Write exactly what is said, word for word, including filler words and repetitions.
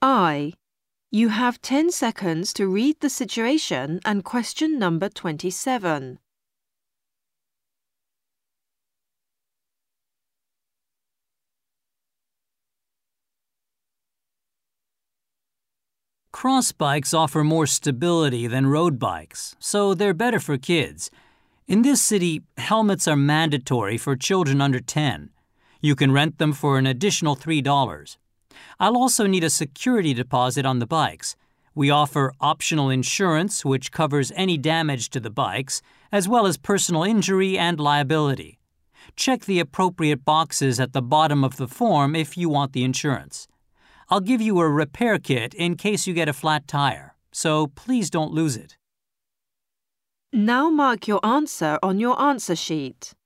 I. You have ten seconds to read the situation and question number twenty-seven. Cross bikes offer more stability than road bikes, so they're better for kids. In this city, helmets are mandatory for children under ten. You can rent them for an additional three dollars. I'll also need a security deposit on the bikes. We offer optional insurance, which covers any damage to the bikes, as well as personal injury and liability. Check the appropriate boxes at the bottom of the form if you want the insurance. I'll give you a repair kit in case you get a flat tire, so please don't lose it. Now mark your answer on your answer sheet.